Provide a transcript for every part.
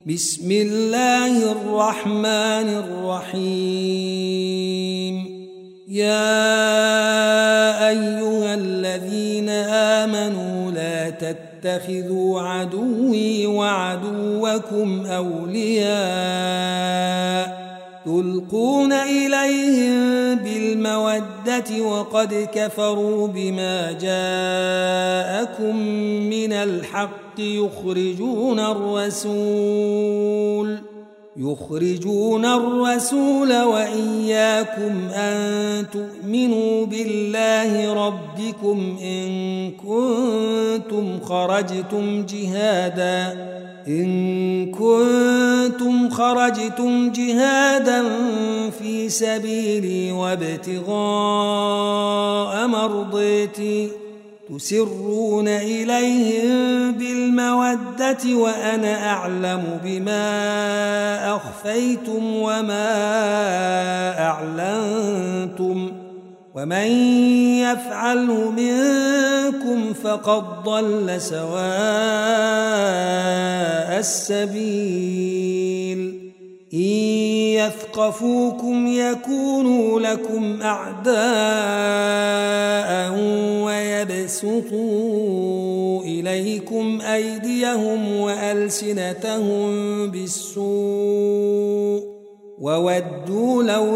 بسم الله الرحمن الرحيم. يا أيها الذين آمنوا لا تتخذوا عدوي وعدوكم أولياء تلقون إليهم بالمودة وقد كفروا بما جاءكم من الحق يخرجون الرسول وإياكم أن تؤمنوا بالله ربكم إن كنتم خرجتم جهادا في سبيلي وابتغاء مرضيتي تسرون إليهم بالمودة وأنا أعلم بما أخفيتم وما أعلنتم ومن يفعله منكم فقد ضل سواء السبيل. إن يثقفوكم يكونوا لكم أعداء ويبسطوا إليكم أيديهم وألسنتهم بالسوء وودوا لو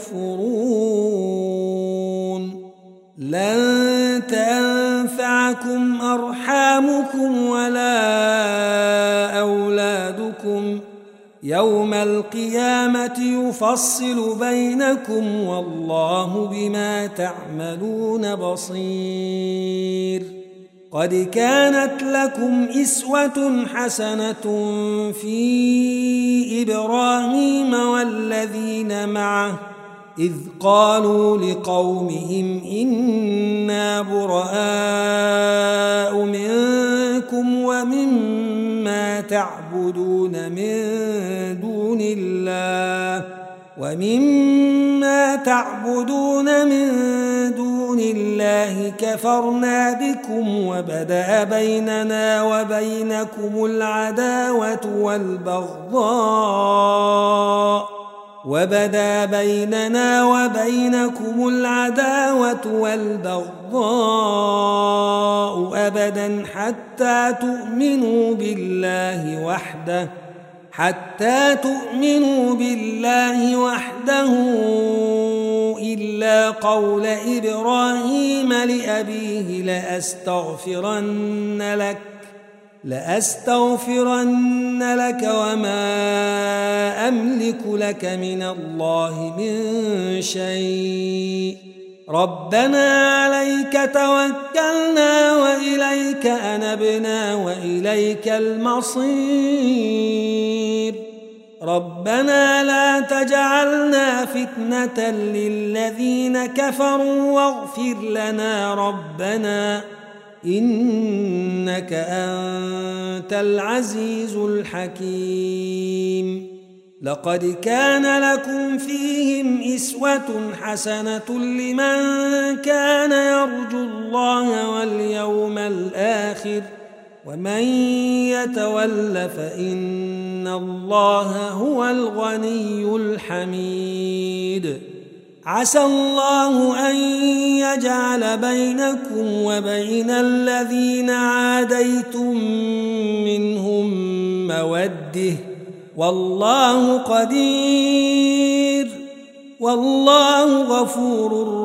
تكفرون. لن تنفعكم أرحامكم ولا أولادكم يوم القيامة يفصل بينكم والله بما تعملون بصير. قد كانت لكم إسوة حسنة في إبراهيم والذين معه إذ قالوا لقومهم إنا براء منكم ومما تعبدون من دون الله كفرنا بكم وبدأ بيننا وبينكم العداوة والبغضاء أبدا حتى تؤمنوا بالله وحده إلا قول إبراهيم لأبيه لأستغفرن لك وما أملك لك من الله من شيء. ربنا عليك توكلنا وإليك أنبنا وإليك المصير. ربنا لا تجعلنا فتنة للذين كفروا واغفر لنا ربنا إنك أنت العزيز الحكيم. لقد كان لكم فيهم إسوة حسنة لمن كان يرجو الله واليوم الآخر ومن يتول فإن الله هو الغني الحميد. عسى الله أن يجعل بينكم وبين الذين عاديتم منهم مودة والله قدير والله غفور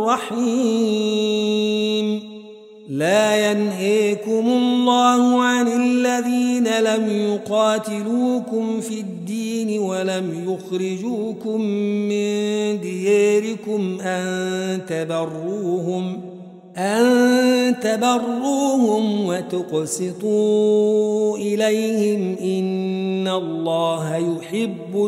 رحيم. لا ينهيكم الله عن الذين لم يقاتلوكم في الدين ولم يخرجوكم من دياركم أن تبروهم وتقسطوا إليهم إن الله يحب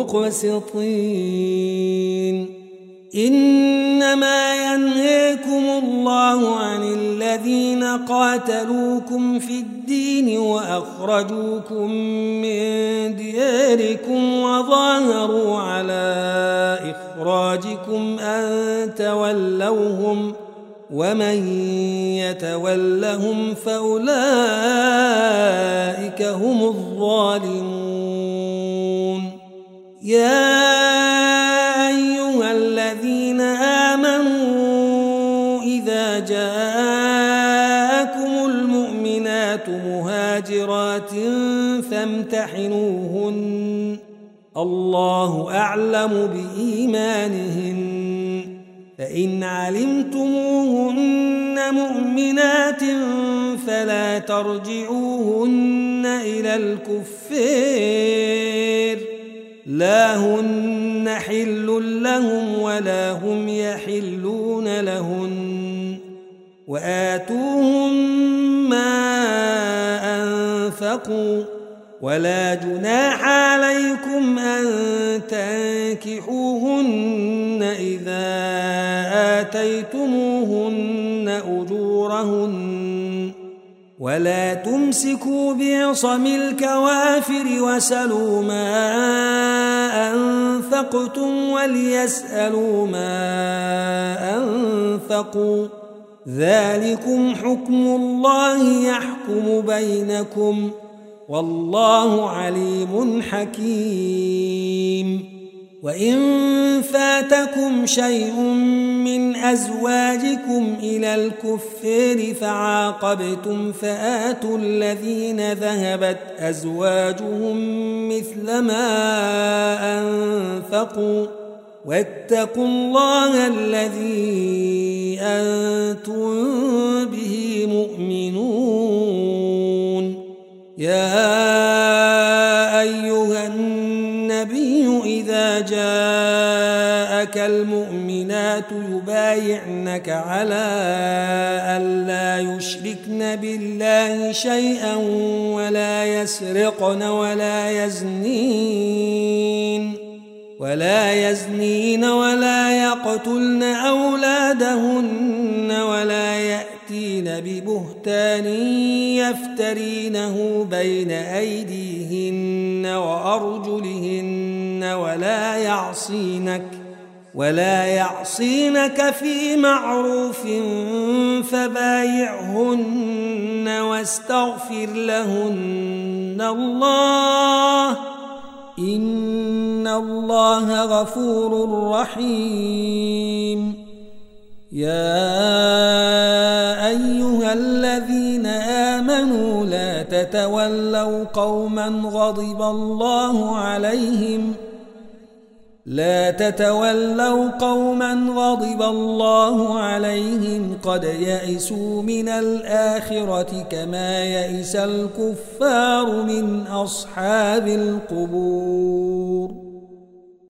المقسطين. إنما ينهيكم الله عن الذين قاتلوكم في الدين وأخرجوكم من دياركم وظاهروا على إخراجكم أن تولوهم ومن يتولهم فأولئك هم الظالمون. يا أيها الذين آمنوا إذا جاءكم المؤمنات مهاجرات فامتحنوهن الله أعلم بإيمانهن فإن علمتموهن مؤمنات فلا ترجعوهن إلى الكفار لا هن حل لهم ولا هم يحلون لهن وآتوهم ما أنفقوا ولا جناح عليكم أن تنكحوهن إذا آتيتموهن أجورهن ولا تمسكوا بعصم الكوافر وسلوا ما أنفقتم وليسألوا ما أنفقوا ذلكم حكم الله يحكم بينكم والله عليم حكيم وإن فاتكم شيء من أزواجكم إلى الكفار فعاقبتم فآتوا الذين ذهبت أزواجهم مثل ما أنفقوا واتقوا الله الذي أنتم به مؤمنون يا أيها النبي إذا جاءك المؤمنات يبايعنك على ألا يشركن بالله شيئا ولا يسرقن ولا يزنين ولا يقتلن أولادهن ولا يأتين ببهتان يفترينه بين أيديهن وأرجلهن ولا يعصينك في معروف فبايعهن واستغفر لهن الله إن الله غفور رحيم يا أيها الذين آمنوا لا تتولوا قوما غضب الله عليهم قد يئسوا من الآخرة كما يئس الكفار من أصحاب القبور